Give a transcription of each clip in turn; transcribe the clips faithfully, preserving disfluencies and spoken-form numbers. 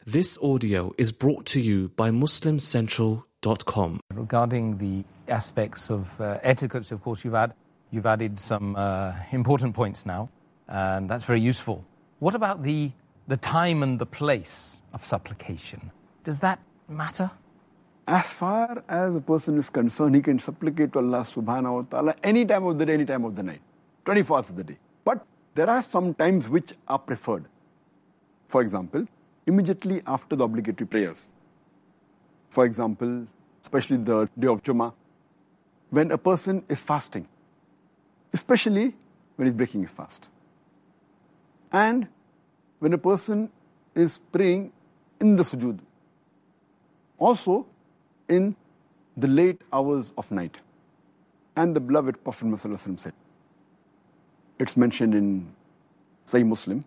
This audio is brought to you by muslim central dot com. Regarding the aspects of uh, etiquette, of course, you've, add, you've added some uh, important points now, and that's very useful. What about the, the time and the place of supplication? Does that matter? As far as a person is concerned, he can supplicate to Allah subhanahu wa ta'ala any time of the day, any time of the night, twenty-four hours of the day. But there are some times which are preferred. For example, immediately after the obligatory prayers. For example, especially the day of Jummah, when a person is fasting, especially when he's breaking his fast. And when a person is praying in the sujood. Also, in the late hours of night. And the beloved Prophet Muhammad said, it's mentioned in Sahih Muslim,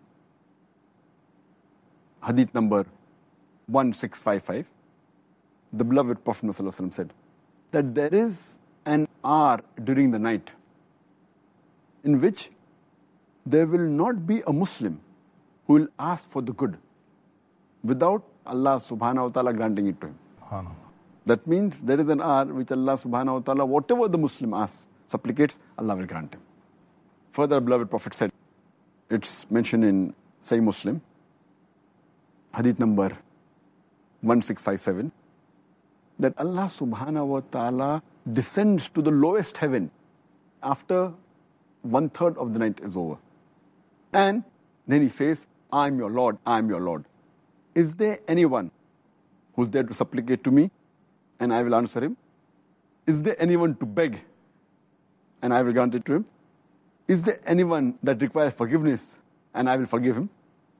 Hadith number one six five five, the beloved Prophet Muhammad said that there is an hour during the night in which there will not be a Muslim who will ask for the good without Allah subhanahu wa ta'ala granting it to him. That means there is an hour which Allah subhanahu wa ta'ala, whatever the Muslim asks, supplicates, Allah will grant him. Further, beloved Prophet said, it's mentioned in Sahih Muslim, Hadith number one six five seven, that Allah subhanahu wa ta'ala descends to the lowest heaven after one third of the night is over. And then he says, I am your Lord, I am your Lord. Is there anyone who's there to supplicate to me? And I will answer him. Is there anyone to beg? And I will grant it to him. Is there anyone that requires forgiveness? And I will forgive him.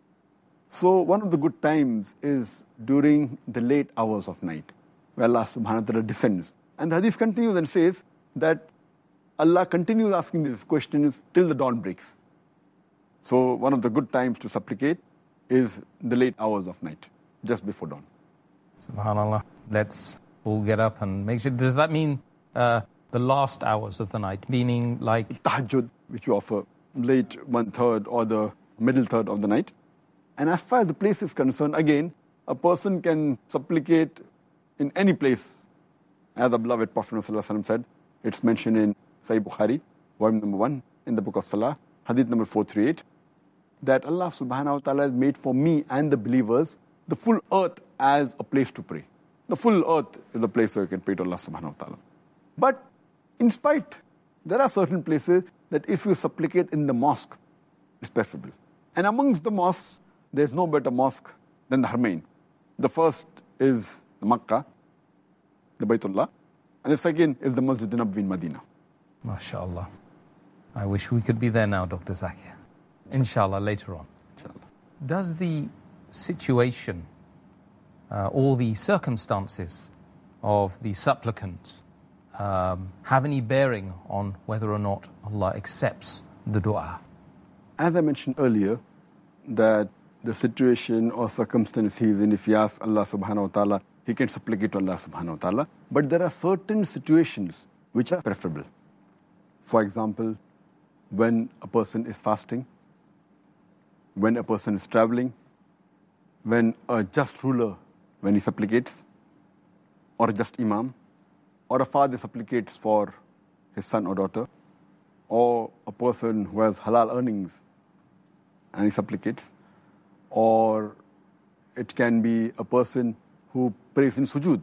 So one of the good times is during the late hours of night, where Allah subhanahu wa ta'ala descends. And the hadith continues and says that Allah continues asking these questions till the dawn breaks. So one of the good times to supplicate is the late hours of night, just before dawn. SubhanAllah. Let's all get up and make sure. Does that mean uh, the last hours of the night, meaning like tahajjud, which you offer late one third or the middle third of the night? And as far as the place is concerned, again, a person can supplicate in any place. As the beloved Prophet said, it's mentioned in Sahih Bukhari, volume number one, in the book of Salah, hadith number four thirty-eight, that Allah subhanahu wa ta'ala has made for me and the believers the full earth as a place to pray. The full earth is a place where you can pray to Allah subhanahu wa ta'ala. But in spite, there are certain places that if you supplicate in the mosque, it's preferable. And amongst the mosques, there's no better mosque than the Haramain. The first is the Makkah, the Baytullah, and the second is the Masjid Nabawi in Medina. MashaAllah. I wish we could be there now, Doctor Zakir. Inshallah, later on. Inshallah. Does the situation, uh, all the circumstances of the supplicant um, have any bearing on whether or not Allah accepts the dua? As I mentioned earlier, that the situation or circumstance he is in, if he asks Allah subhanahu wa ta'ala, he can supplicate to Allah subhanahu wa ta'ala. But there are certain situations which are preferable. For example, when a person is fasting, when a person is traveling, when a just ruler, when he supplicates, or a just imam, or a father supplicates for his son or daughter, or a person who has halal earnings and he supplicates, or it can be a person who prays in sujood,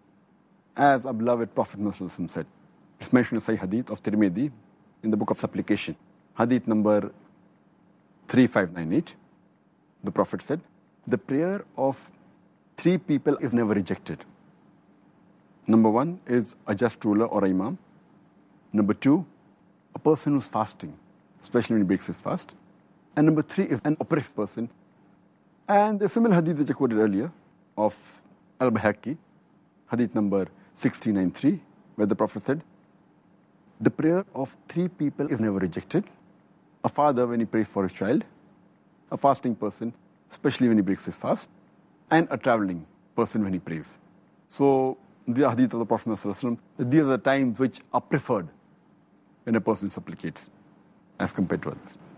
as our beloved Prophet Muhammad said. It's mentioned in Sahih Hadith of Tirmidhi in the book of supplication, Hadith number three five nine eight. The Prophet said, the prayer of three people is never rejected. Number one is a just ruler or imam. Number two, a person who's fasting, especially when he breaks his fast. And number three is an oppressed person. And the similar hadith which I quoted earlier of Al-Bayhaqi, hadith number six three nine three, where the Prophet said, the prayer of three people is never rejected. A father when he prays for his child, a fasting person, especially when he breaks his fast, and a traveling person when he prays. So the hadith of the Prophet ﷺ, these are the times which are preferred when a person supplicates as compared to others.